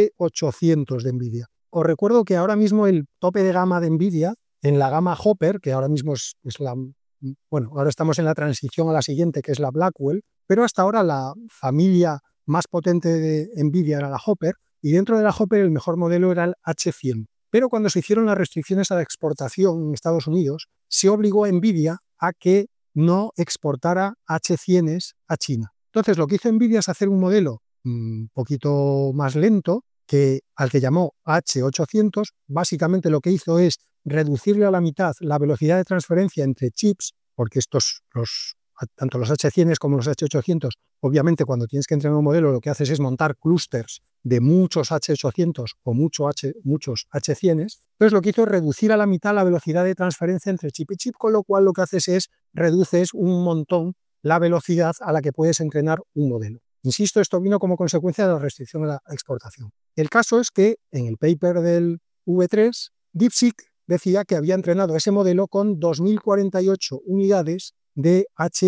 H800 de NVIDIA. Os recuerdo que ahora mismo el tope de gama de NVIDIA, en la gama Hopper, que ahora mismo es la... Bueno, ahora estamos en la transición a la siguiente, que es la Blackwell, pero hasta ahora la familia más potente de NVIDIA era la Hopper, y dentro de la Hopper el mejor modelo era el H100. Pero cuando se hicieron las restricciones a la exportación en Estados Unidos, se obligó a NVIDIA a que no exportara H100s a China. Entonces lo que hizo NVIDIA es hacer un modelo un poquito más lento, al que llamó H800. Básicamente lo que hizo es reducirle a la mitad la velocidad de transferencia entre chips, porque tanto los H100 como los H800, obviamente cuando tienes que entrenar un modelo lo que haces es montar clústeres de muchos H800 o muchos H100. Entonces lo que hizo es reducir a la mitad la velocidad de transferencia entre chip y chip, con lo cual lo que haces es reduces un montón la velocidad a la que puedes entrenar un modelo. Insisto, esto vino como consecuencia de la restricción a la exportación. El caso es que en el paper del V3, DeepSeek decía que había entrenado ese modelo con 2048 unidades de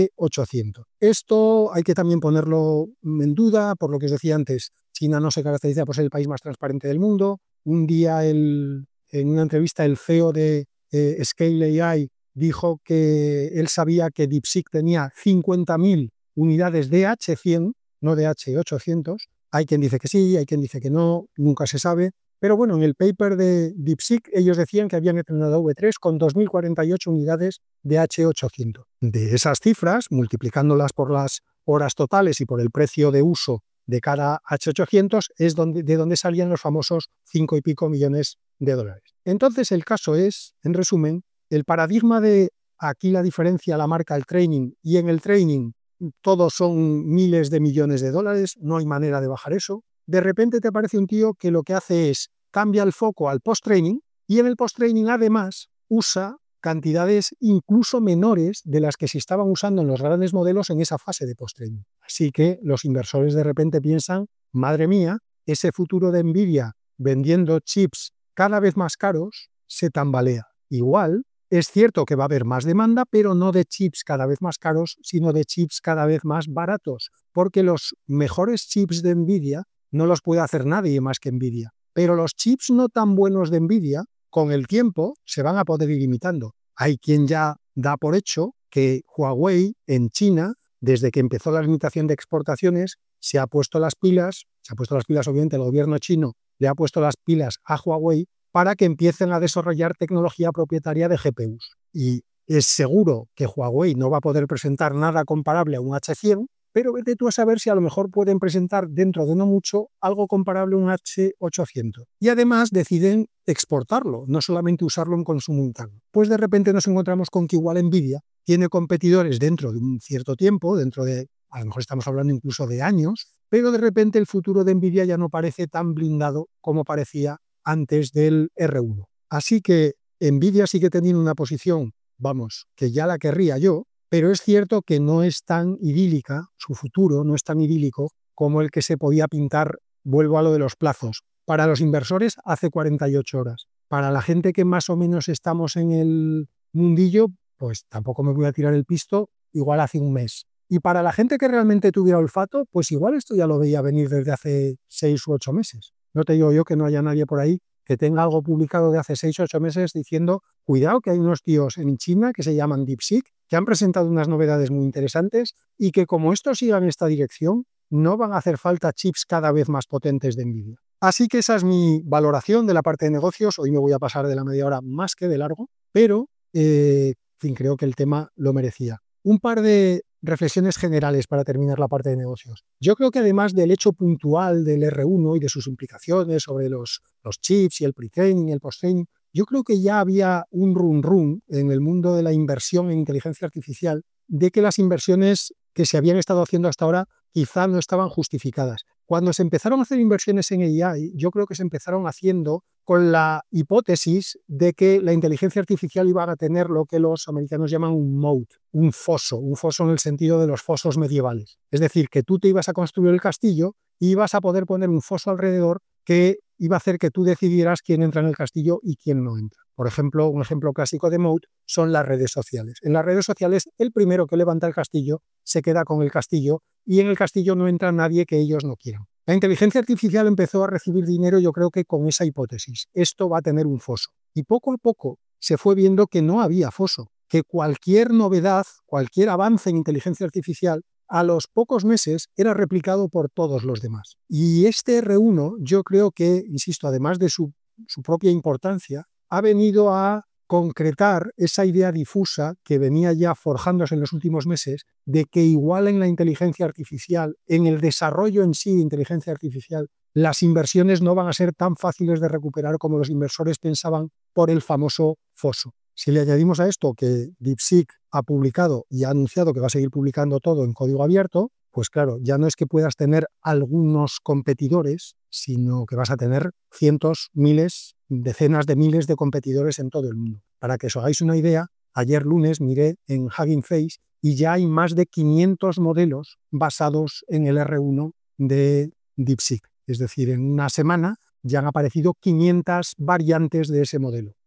H800. Esto hay que también ponerlo en duda, por lo que os decía antes, China no se caracteriza por ser el país más transparente del mundo. Un día en una entrevista el CEO de Scale AI dijo que él sabía que DeepSeek tenía 50.000 unidades de H100, no de H800. Hay quien dice que sí, hay quien dice que no, nunca se sabe. Pero bueno, en el paper de DeepSeek ellos decían que habían entrenado V3 con 2048 unidades de H800. De esas cifras, multiplicándolas por las horas totales y por el precio de uso de cada H800, es de donde salían los famosos 5 y pico millones de dólares. Entonces el caso es, en resumen, el paradigma de aquí la diferencia la marca el training, y en el training todos son miles de millones de dólares, no hay manera de bajar eso. De repente te aparece un tío que lo que hace es cambia el foco al post-training, y en el post-training además usa cantidades incluso menores de las que se estaban usando en los grandes modelos en esa fase de post-training. Así que los inversores de repente piensan, madre mía, ese futuro de Nvidia vendiendo chips cada vez más caros se tambalea. Igual, es cierto que va a haber más demanda, pero no de chips cada vez más caros, sino de chips cada vez más baratos, porque los mejores chips de Nvidia no los puede hacer nadie más que Nvidia. Pero los chips no tan buenos de Nvidia, con el tiempo, se van a poder ir limitando. Hay quien ya da por hecho que Huawei en China, desde que empezó la limitación de exportaciones, se ha puesto las pilas obviamente el gobierno chino le ha puesto las pilas a Huawei para que empiecen a desarrollar tecnología propietaria de GPUs. Y es seguro que Huawei no va a poder presentar nada comparable a un H100, pero vete tú a saber si a lo mejor pueden presentar dentro de no mucho algo comparable a un H800. Y además deciden exportarlo, no solamente usarlo en consumo interno. Pues de repente nos encontramos con que igual Nvidia tiene competidores dentro de un cierto tiempo, dentro de, a lo mejor estamos hablando incluso de años, pero de repente el futuro de Nvidia ya no parece tan blindado como parecía antes del R1. Así que Nvidia sigue teniendo una posición, vamos, que ya la querría yo, pero es cierto que no es tan idílica, su futuro no es tan idílico como el que se podía pintar, vuelvo a lo de los plazos, para los inversores hace 48 horas. Para la gente que más o menos estamos en el mundillo, pues tampoco me voy a tirar el pisto, igual hace un mes. Y para la gente que realmente tuviera olfato, pues igual esto ya lo veía venir desde hace 6 u 8 meses. No te digo yo que no haya nadie por ahí que tenga algo publicado de hace 6 o 8 meses diciendo, cuidado que hay unos tíos en China que se llaman DeepSeek, que han presentado unas novedades muy interesantes y que como esto siga en esta dirección, no van a hacer falta chips cada vez más potentes de Nvidia. Así que esa es mi valoración de la parte de negocios. Hoy me voy a pasar de la media hora más que de largo, pero en fin, creo que el tema lo merecía. Un par de reflexiones generales para terminar la parte de negocios. Yo creo que además del hecho puntual del R1 y de sus implicaciones sobre los chips y el pre-training y el post-training, yo creo que ya había un run en el mundo de la inversión en inteligencia artificial de que las inversiones que se habían estado haciendo hasta ahora quizá no estaban justificadas. Cuando se empezaron a hacer inversiones en AI, yo creo que se empezaron haciendo con la hipótesis de que la inteligencia artificial iba a tener lo que los americanos llaman un moat, un foso en el sentido de los fosos medievales. Es decir, que tú te ibas a construir el castillo y ibas a poder poner un foso alrededor que iba a hacer que tú decidieras quién entra en el castillo y quién no entra. Por ejemplo, un ejemplo clásico de moat son las redes sociales. En las redes sociales, el primero que levanta el castillo se queda con el castillo y en el castillo no entra nadie que ellos no quieran. La inteligencia artificial empezó a recibir dinero, yo creo que con esa hipótesis. Esto va a tener un foso. Y poco a poco se fue viendo que no había foso, que cualquier novedad, cualquier avance en inteligencia artificial, a los pocos meses era replicado por todos los demás. Y este R1, yo creo que, insisto, además de su propia importancia, ha venido a concretar esa idea difusa que venía ya forjándose en los últimos meses de que igual en la inteligencia artificial, en el desarrollo en sí de inteligencia artificial, las inversiones no van a ser tan fáciles de recuperar como los inversores pensaban por el famoso foso. Si le añadimos a esto que DeepSeek ha publicado y ha anunciado que va a seguir publicando todo en código abierto, pues claro, ya no es que puedas tener algunos competidores, sino que vas a tener cientos, miles, decenas de miles de competidores en todo el mundo. Para que os hagáis una idea, ayer lunes miré en Hugging Face y ya hay más de 500 modelos basados en el R1 de DeepSeek. Es decir, en una semana ya han aparecido 500 variantes de ese modelo.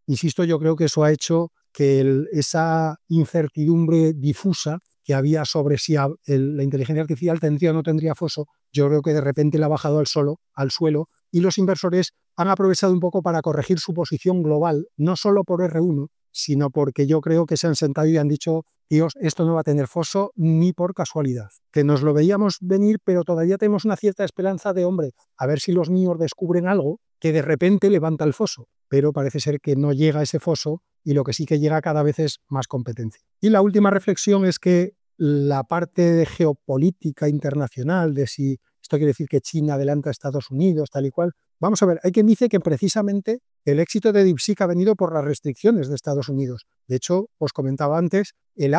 insisto, yo creo que eso ha hecho que esa incertidumbre difusa que había sobre si la inteligencia artificial tendría o no tendría foso, yo creo que de repente le ha bajado al suelo, y los inversores han aprovechado un poco para corregir su posición global, no solo por R1, sino porque yo creo que se han sentado y han dicho: Dios, esto no va a tener foso ni por casualidad. Que nos lo veíamos venir, pero todavía tenemos una cierta esperanza de, hombre, a ver si los míos descubren algo que de repente levanta el foso. Pero parece ser que no llega ese foso, y lo que sí que llega cada vez es más competencia. Y la última reflexión es que la parte de geopolítica internacional, de si esto quiere decir que China adelanta a Estados Unidos, tal y cual. Vamos a ver, hay quien dice que precisamente el éxito de DeepSeek ha venido por las restricciones de Estados Unidos. De hecho, os comentaba antes, el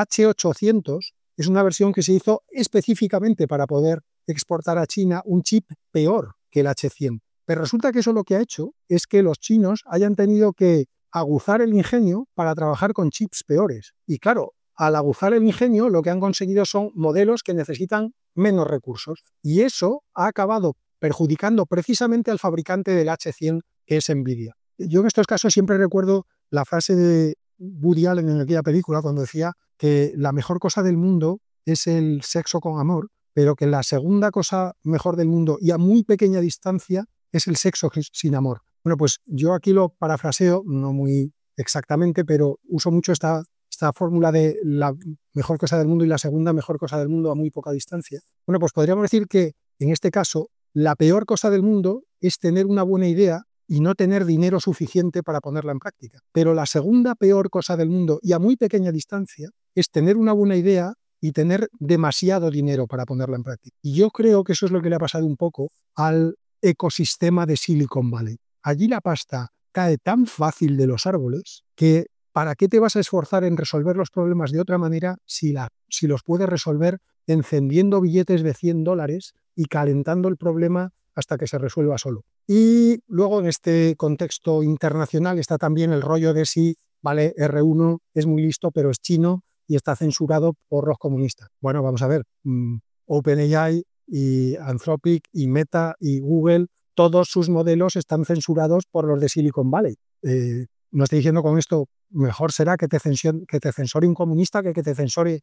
H800 es una versión que se hizo específicamente para poder exportar a China un chip peor que el H100. Pero resulta que eso lo que ha hecho es que los chinos hayan tenido que aguzar el ingenio para trabajar con chips peores. Y claro, al aguzar el ingenio, lo que han conseguido son modelos que necesitan menos recursos. Y eso ha acabado perjudicando precisamente al fabricante del H100, que es Nvidia. Yo en estos casos siempre recuerdo la frase de Woody Allen en aquella película, cuando decía que la mejor cosa del mundo es el sexo con amor, pero que la segunda cosa mejor del mundo y a muy pequeña distancia es el sexo sin amor. Bueno, pues yo aquí lo parafraseo, no muy exactamente, pero uso mucho esta fórmula de la mejor cosa del mundo y la segunda mejor cosa del mundo a muy poca distancia. Bueno, pues podríamos decir que en este caso la peor cosa del mundo es tener una buena idea y no tener dinero suficiente para ponerla en práctica. Pero la segunda peor cosa del mundo y a muy pequeña distancia es tener una buena idea y tener demasiado dinero para ponerla en práctica. Y yo creo que eso es lo que le ha pasado un poco al ecosistema de Silicon Valley. Allí la pasta cae tan fácil de los árboles que ¿para qué te vas a esforzar en resolver los problemas de otra manera si los puedes resolver encendiendo billetes de $100 y calentando el problema hasta que se resuelva solo? Y luego en este contexto internacional está también el rollo de si, vale, R1 es muy listo pero es chino y está censurado por los comunistas. Bueno, vamos a ver, OpenAI y Anthropic y Meta y Google, todos sus modelos están censurados por los de Silicon Valley. No estoy diciendo con esto, mejor será que te censure un comunista que te censure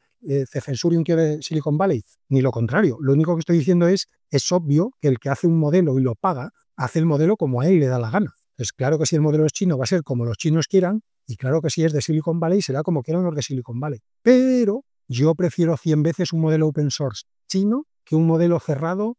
un tío de Silicon Valley. Ni lo contrario. Lo único que estoy diciendo es obvio que el que hace un modelo y lo paga, hace el modelo como a él le da la gana. Entonces, claro que si el modelo es chino va a ser como los chinos quieran, y claro que si es de Silicon Valley será como quieran los de Silicon Valley. Pero yo prefiero 100 veces un modelo open source chino que un modelo cerrado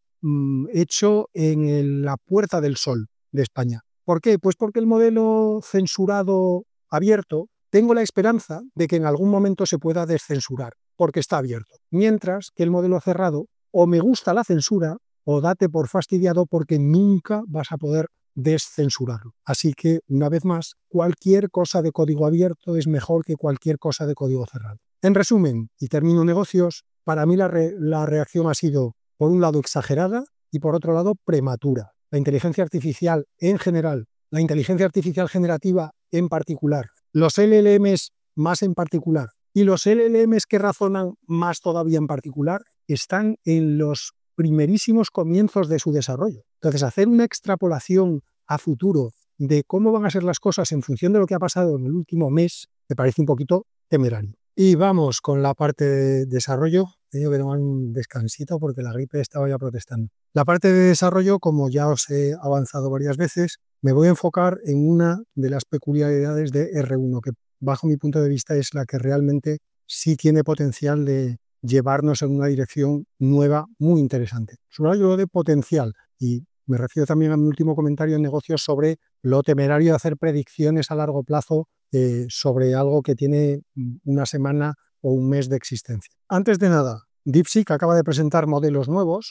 hecho en la Puerta del Sol de España. ¿Por qué? Pues porque el modelo censurado abierto, tengo la esperanza de que en algún momento se pueda descensurar, porque está abierto. Mientras que el modelo cerrado, o me gusta la censura, o date por fastidiado porque nunca vas a poder descensurarlo. Así que, una vez más, cualquier cosa de código abierto es mejor que cualquier cosa de código cerrado. En resumen, y termino negocios, para mí la reacción ha sido, por un lado, exagerada y por otro lado, prematura. La inteligencia artificial en general, la inteligencia artificial generativa en particular, los LLMs más en particular y los LLMs que razonan más todavía en particular, están en los primerísimos comienzos de su desarrollo. Entonces, hacer una extrapolación a futuro de cómo van a ser las cosas en función de lo que ha pasado en el último mes me parece un poquito temerario. Y vamos con la parte de desarrollo. He tenido que tomar un descansito porque la gripe estaba ya protestando. La parte de desarrollo, como ya os he avanzado varias veces, me voy a enfocar en una de las peculiaridades de R1, que bajo mi punto de vista es la que realmente sí tiene potencial de llevarnos en una dirección nueva muy interesante. Subrayo de potencial y me refiero también a mi último comentario en negocios sobre lo temerario de hacer predicciones a largo plazo sobre algo que tiene una semana o un mes de existencia. Antes de nada, DeepSeek acaba de presentar modelos nuevos,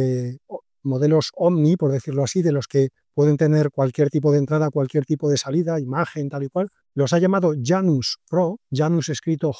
modelos Omni, por decirlo así, de los que pueden tener cualquier tipo de entrada, cualquier tipo de salida, imagen, tal y cual. Los ha llamado Janus Pro, Janus escrito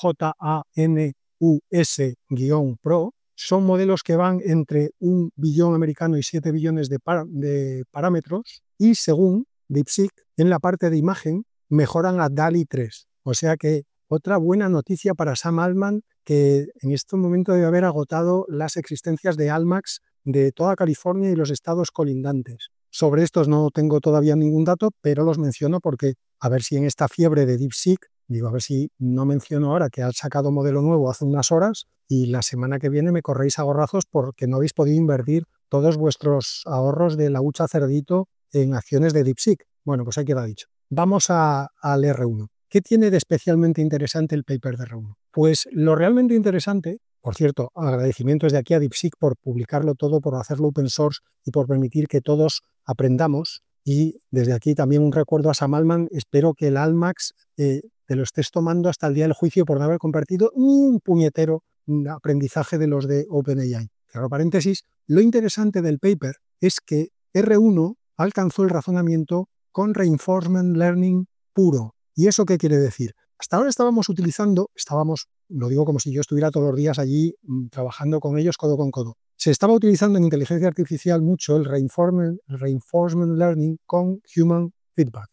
JANUS-Pro. Son modelos que van entre 1 billón americano y 7 billones de parámetros y, según DeepSeek, en la parte de imagen mejoran a DALL-E 3. O sea que otra buena noticia para Sam Altman, que en este momento debe haber agotado las existencias de Almax de toda California y los estados colindantes. Sobre estos no tengo todavía ningún dato, pero los menciono porque a ver si en esta fiebre de DeepSeek, digo, a ver si no menciono ahora que han sacado modelo nuevo hace unas horas y la semana que viene me corréis a gorrazos porque no habéis podido invertir todos vuestros ahorros de la hucha cerdito en acciones de DeepSeek. Bueno, pues ahí queda dicho. Vamos al R1. ¿Qué tiene de especialmente interesante el paper de R1? Pues lo realmente interesante, por cierto, agradecimientos de aquí a DeepSeek por publicarlo todo, por hacerlo open source y por permitir que todos aprendamos. Y desde aquí también un recuerdo a Sam Altman. Espero que el Almax te lo estés tomando hasta el día del juicio por no haber compartido un puñetero aprendizaje de los de OpenAI. Claro, paréntesis, lo interesante del paper es que R1 alcanzó el razonamiento con reinforcement learning puro. ¿Y eso qué quiere decir? Hasta ahora lo digo como si yo estuviera todos los días allí trabajando con ellos codo con codo. Se estaba utilizando en inteligencia artificial mucho el reinforcement learning con human feedback,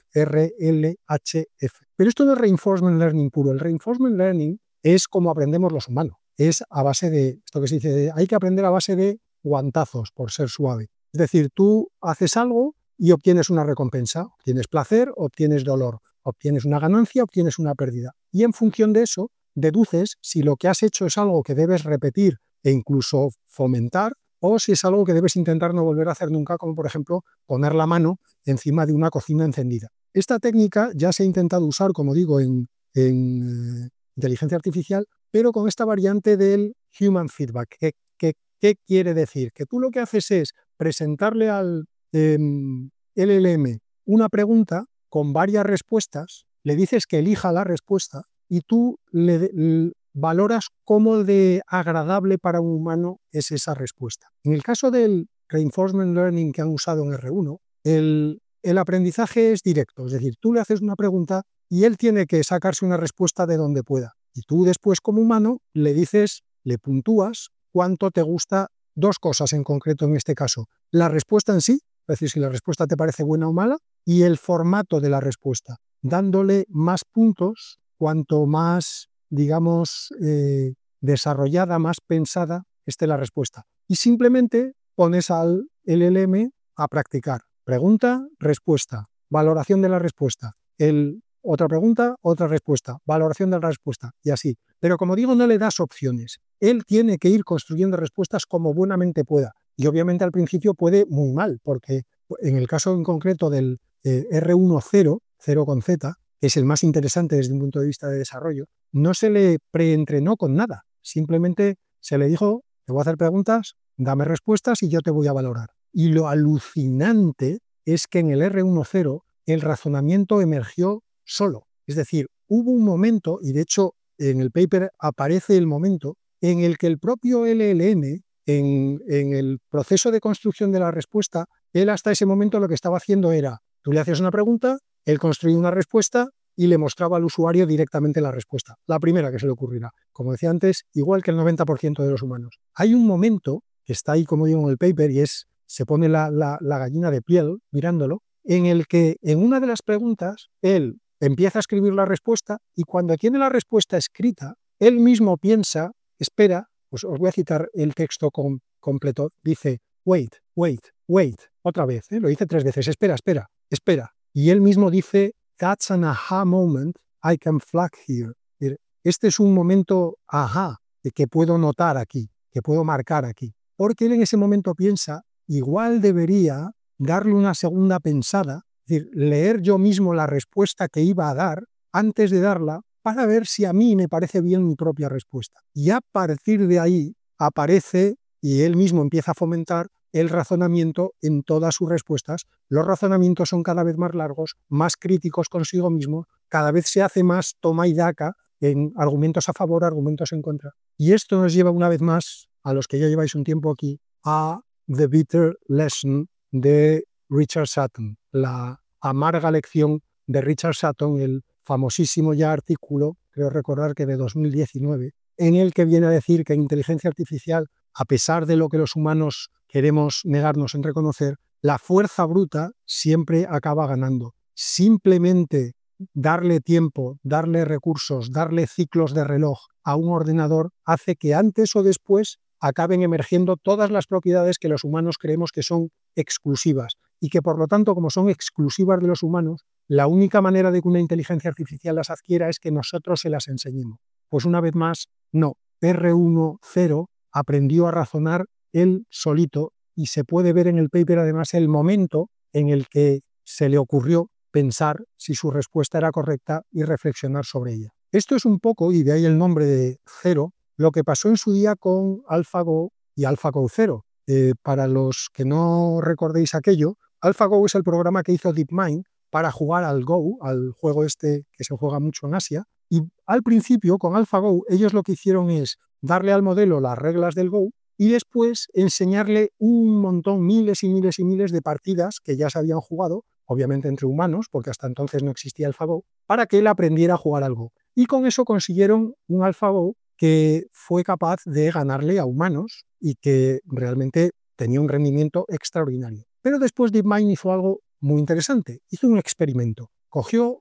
RLHF. Pero esto no es reinforcement learning puro. El reinforcement learning es como aprendemos los humanos. Es a base de, esto que se dice, hay que aprender a base de guantazos, por ser suave. Es decir, tú haces algo y obtienes una recompensa, obtienes placer, obtienes dolor, obtienes una ganancia, obtienes una pérdida. Y en función de eso, deduces si lo que has hecho es algo que debes repetir e incluso fomentar, o si es algo que debes intentar no volver a hacer nunca, como por ejemplo poner la mano encima de una cocina encendida. Esta técnica ya se ha intentado usar, como digo, en inteligencia artificial, pero con esta variante del human feedback. ¿Qué quiere decir? Que tú lo que haces es presentarle al LLM una pregunta con varias respuestas, le dices que elija la respuesta y tú le valoras cómo de agradable para un humano es esa respuesta. En el caso del reinforcement learning que han usado en R1, el aprendizaje es directo, es decir, tú le haces una pregunta y él tiene que sacarse una respuesta de donde pueda. Y tú después, como humano, le dices, le puntúas cuánto te gusta dos cosas en concreto en este caso. La respuesta en sí, es decir, si la respuesta te parece buena o mala, y el formato de la respuesta, dándole más puntos cuanto más, digamos, desarrollada, más pensada esté la respuesta. Y simplemente pones al LLM a practicar. Pregunta, respuesta, valoración de la respuesta. Otra pregunta, otra respuesta, valoración de la respuesta, y así. Pero como digo, no le das opciones. Él tiene que ir construyendo respuestas como buenamente pueda. Y obviamente al principio puede muy mal, porque en el caso en concreto del R1.0, 0 con Z, que es el más interesante desde un punto de vista de desarrollo, no se le preentrenó con nada. Simplemente se le dijo, te voy a hacer preguntas, dame respuestas y yo te voy a valorar. Y lo alucinante es que en el R1.0 el razonamiento emergió solo. Es decir, hubo un momento, y de hecho en el paper aparece el momento, en el que el propio LLM, en el proceso de construcción de la respuesta, él hasta ese momento lo que estaba haciendo era, tú le hacías una pregunta, él construía una respuesta y le mostraba al usuario directamente la respuesta, la primera que se le ocurriera. Como decía antes, igual que el 90% de los humanos. Hay un momento que está ahí, como digo, en el paper, y se pone la gallina de piel mirándolo, en el que en una de las preguntas él empieza a escribir la respuesta y cuando tiene la respuesta escrita, él mismo piensa, espera, pues os voy a citar el texto completo, dice, wait, otra vez, lo dice 3 veces, espera. Y él mismo dice, that's an aha moment, I can flag here. Este es un momento aha que puedo notar aquí, que puedo marcar aquí. Porque él en ese momento piensa, igual debería darle una segunda pensada, es decir, leer yo mismo la respuesta que iba a dar antes de darla para ver si a mí me parece bien mi propia respuesta. Y a partir de ahí aparece, y él mismo empieza a fomentar, el razonamiento en todas sus respuestas. Los razonamientos son cada vez más largos, más críticos consigo mismo, cada vez se hace más toma y daca en argumentos a favor, argumentos en contra. Y esto nos lleva una vez más, a los que ya lleváis un tiempo aquí, a The Bitter Lesson de Richard Sutton, la amarga lección de Richard Sutton, el famosísimo ya artículo, creo recordar que de 2019, en el que viene a decir que en inteligencia artificial, a pesar de lo que los humanos queremos negarnos en reconocer, la fuerza bruta siempre acaba ganando. Simplemente darle tiempo, darle recursos, darle ciclos de reloj a un ordenador hace que antes o después acaben emergiendo todas las propiedades que los humanos creemos que son exclusivas. y que por lo tanto, como son exclusivas de los humanos, la única manera de que una inteligencia artificial las adquiera es que nosotros se las enseñemos. Pues una vez más, no. R1.0 aprendió a razonar él solito y se puede ver en el paper además el momento en el que se le ocurrió pensar si su respuesta era correcta y reflexionar sobre ella. Esto es un poco, y de ahí el nombre de Zero, lo que pasó en su día con AlphaGo y AlphaGo Zero. Para los que no recordéis aquello, AlphaGo es el programa que hizo DeepMind para jugar al Go, al juego este que se juega mucho en Asia, y al principio con AlphaGo ellos lo que hicieron es darle al modelo las reglas del Go y después enseñarle un montón, miles y miles y miles de partidas que ya se habían jugado, obviamente entre humanos, porque hasta entonces no existía AlphaGo, para que él aprendiera a jugar al Go. Y con eso consiguieron un AlphaGo que fue capaz de ganarle a humanos y que realmente tenía un rendimiento extraordinario. Pero después DeepMind hizo algo muy interesante. Hizo un experimento. Cogió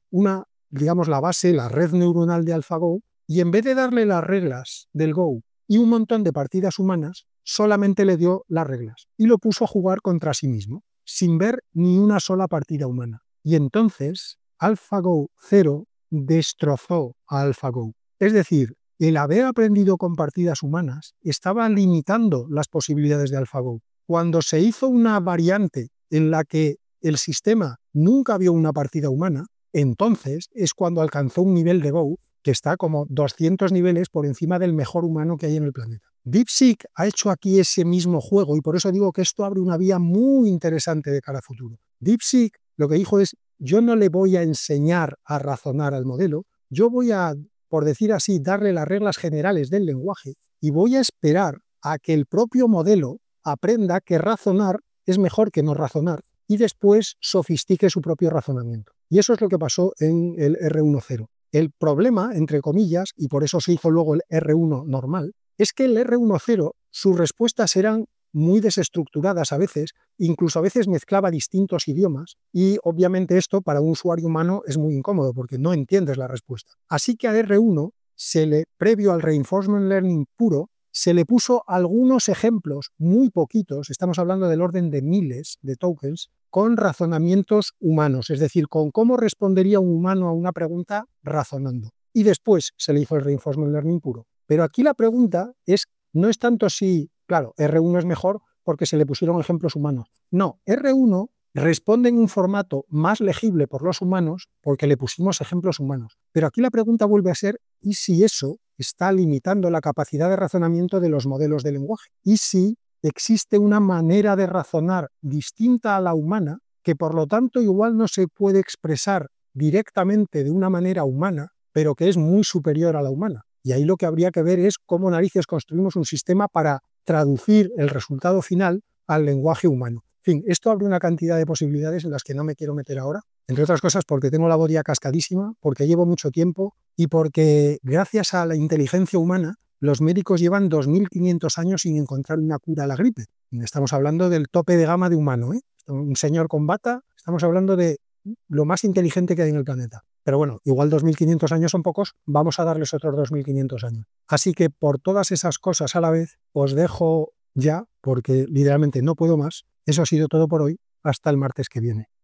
la base, la red neuronal de AlphaGo, y en vez de darle las reglas del Go y un montón de partidas humanas, solamente le dio las reglas y lo puso a jugar contra sí mismo, sin ver ni una sola partida humana. Y entonces AlphaGo Zero destrozó a AlphaGo. Es decir, el haber aprendido con partidas humanas estaba limitando las posibilidades de AlphaGo. Cuando se hizo una variante en la que el sistema nunca vio una partida humana, entonces es cuando alcanzó un nivel de Go que está como 200 niveles por encima del mejor humano que hay en el planeta. DeepSeek ha hecho aquí ese mismo juego y por eso digo que esto abre una vía muy interesante de cara a futuro. DeepSeek lo que dijo es, yo no le voy a enseñar a razonar al modelo, yo voy a, por decir así, darle las reglas generales del lenguaje y voy a esperar a que el propio modelo aprenda que razonar es mejor que no razonar y después sofistique su propio razonamiento. Y eso es lo que pasó en el R1.0. El problema, entre comillas, y por eso se hizo luego el R1 normal, es que el R1.0, sus respuestas eran muy desestructuradas a veces, incluso a veces mezclaba distintos idiomas, y obviamente esto para un usuario humano es muy incómodo porque no entiendes la respuesta. Así que a R1, previo al reinforcement learning puro, se le puso algunos ejemplos, muy poquitos, estamos hablando del orden de miles de tokens, con razonamientos humanos, es decir, con cómo respondería un humano a una pregunta razonando. Y después se le hizo el reinforcement learning puro. Pero aquí la pregunta no es tanto si, claro, R1 es mejor porque se le pusieron ejemplos humanos. No, R1 responde en un formato más legible por los humanos porque le pusimos ejemplos humanos. Pero aquí la pregunta vuelve a ser, ¿y si eso está limitando la capacidad de razonamiento de los modelos de lenguaje? ¿Y si existe una manera de razonar distinta a la humana que por lo tanto igual no se puede expresar directamente de una manera humana, pero que es muy superior a la humana? Y ahí lo que habría que ver es cómo narices construimos un sistema para traducir el resultado final al lenguaje humano. En fin, esto abre una cantidad de posibilidades en las que no me quiero meter ahora, entre otras cosas porque tengo la voz ya cascadísima, porque llevo mucho tiempo y porque gracias a la inteligencia humana los médicos llevan 2500 años sin encontrar una cura a la gripe. Estamos hablando del tope de gama de humano, ¿eh? Un señor con bata, estamos hablando de lo más inteligente que hay en el planeta. Pero bueno, igual 2500 años son pocos, vamos a darles otros 2500 años. Así que por todas esas cosas a la vez, os dejo ya, porque literalmente no puedo más. Eso ha sido todo por hoy. Hasta el martes que viene.